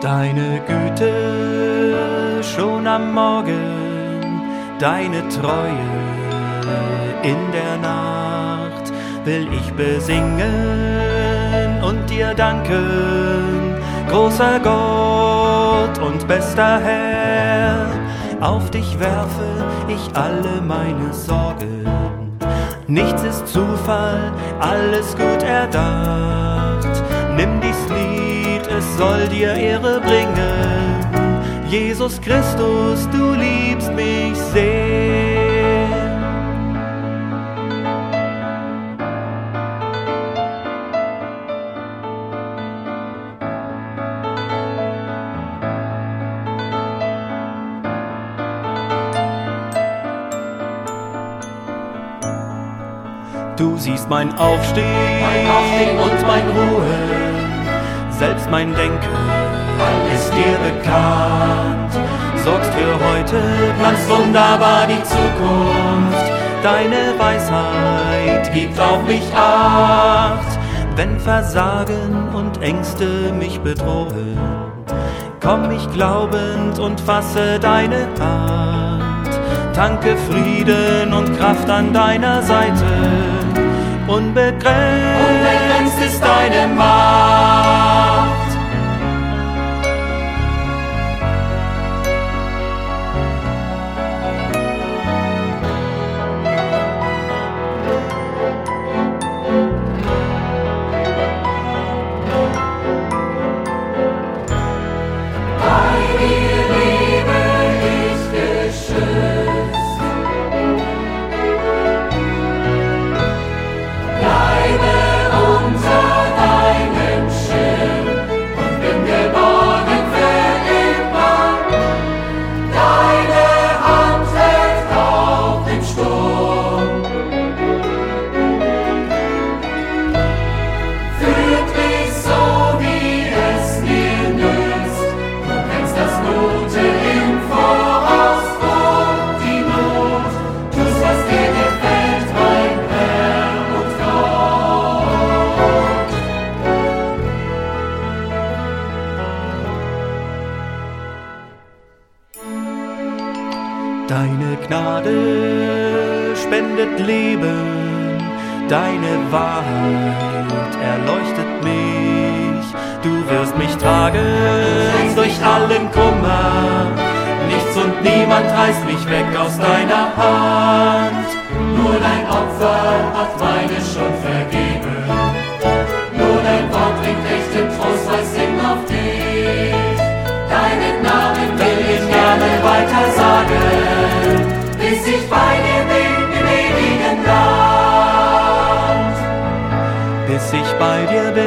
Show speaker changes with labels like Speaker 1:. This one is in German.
Speaker 1: Deine Güte schon am Morgen, deine Treue in der Nacht will ich besingen und dir danken, großer Gott und bester Herr. Auf dich werfe ich alle meine Sorgen, nichts ist Zufall, alles gut erdacht. Nimm dies Lied, es soll dir Ehre bringen. Jesus Christus, du liebst mich sehr. Du siehst mein Aufstehen und mein Ruhen, selbst mein Denken, ist dir bekannt. Sorgst für heute, planst wunderbar die Zukunft. Deine Weisheit gibt auf mich Acht. Wenn Versagen und Ängste mich bedrohen, komm ich glaubend und fasse deine Hand. Tanke Frieden und Kraft an deiner Seite. Unbegrenzt ist deine Macht. Bei dir lebe ich geschützt. Bleibe unter deinem Schirm und bin geborgen für immer. Deine Hand hält auch im Sturm. Führt mich so, wie es mir nützt. Du kennst das Gute im Voraus und die Not. Tust, was dir gefällt, mein Herr und Gott. Deine Gnade spendet Leben, deine Wahrheit erleuchtet mich. Du wirst mich tragen durch allen Kummer, nichts und niemand reißt mich weg aus deiner Hand. Nur dein Opfer hat meine Schuld vergeben, nur dein Wort bringt echten Trost, weiß Sinn auf dich. Deinen Namen will ich gerne weiter sagen, bis ich bei dir bin im ewigen Land. Bis ich bei dir bin